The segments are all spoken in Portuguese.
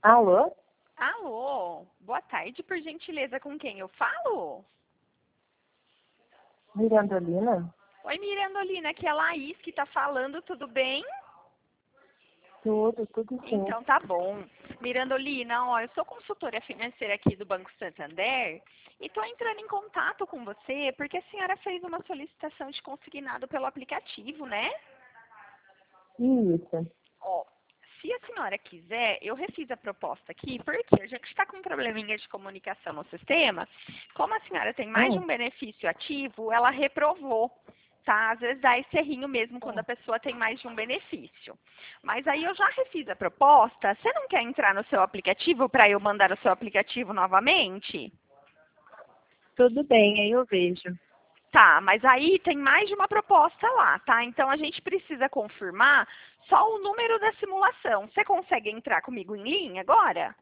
Alô? Alô, boa tarde, por gentileza, com quem eu falo? Mirandolina? Oi, Mirandolina, aqui é a Laís que tá falando, tudo bem? Tudo sim. Então tá bom. Mirandolina, ó, eu sou consultora financeira aqui do Banco Santander e tô entrando em contato com você porque a senhora fez uma solicitação de consignado pelo aplicativo, né? Isso. Ó, se a senhora quiser, eu refiz a proposta aqui, porque já que está com um probleminha de comunicação no sistema, como a senhora tem mais de um benefício ativo, ela reprovou, tá? Às vezes dá esse errinho mesmo quando a pessoa tem mais de um benefício. Mas aí eu já refiz a proposta, você não quer entrar no seu aplicativo para eu mandar o seu aplicativo novamente? Tudo bem, aí eu vejo. Tá, mas aí tem mais de uma proposta lá, tá? Então a gente precisa confirmar só o número da simulação. Você consegue entrar comigo em linha agora?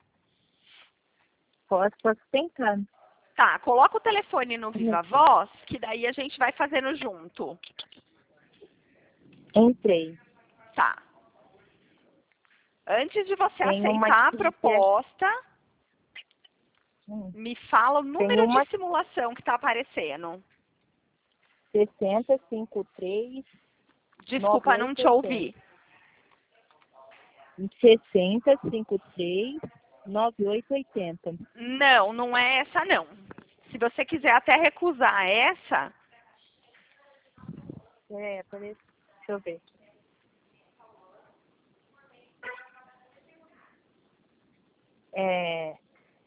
Posso tentar. Tá, coloca o telefone no Viva Voz, que daí a gente vai fazendo junto. Entrei. Tá. Antes de você Tem uma aceitar a aqui que é... proposta, me fala o Tem número uma de simulação que tá aparecendo. 6053 Desculpa, não te 9880. ouvi. 6053 9880. Não, não é essa não. Se você quiser até recusar essa, Peraí. Deixa eu ver. É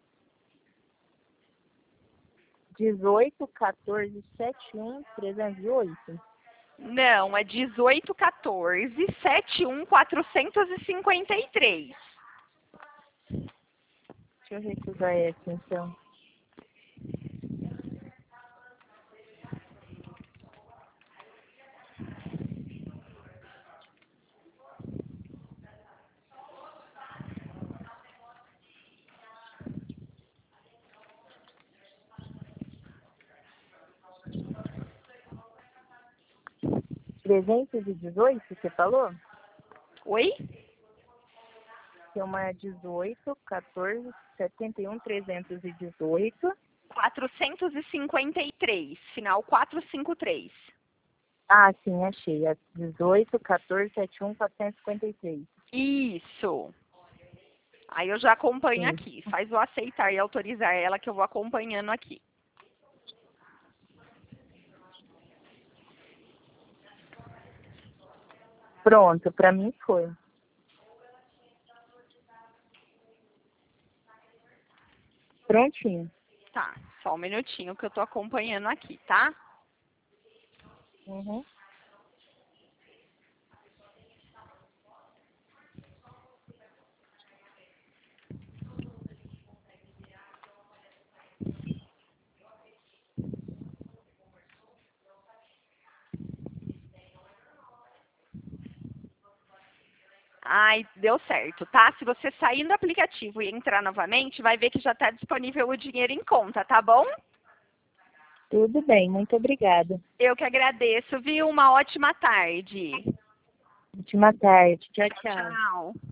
18 14 71 308. não, é 1814 71453. Deixa eu recusar essa, então. Trezentos e 318, você falou? Oi? Tem uma 18 14 71 318. 453, final 453. Ah, sim, achei. É 18 14 71 453. Isso. Aí eu já acompanho Sim. aqui. Faz o aceitar e autorizar ela que eu vou acompanhando aqui. Pronto, pra mim foi. Prontinho. Tá, só um minutinho que eu tô acompanhando aqui, tá? Uhum. Ai, deu certo, tá? Se você sair do aplicativo e entrar novamente, vai ver que já está disponível o dinheiro em conta, tá bom? Tudo bem, muito obrigada. Eu que agradeço, viu? Uma ótima tarde. Última tarde. Tchau, tchau. Tchau.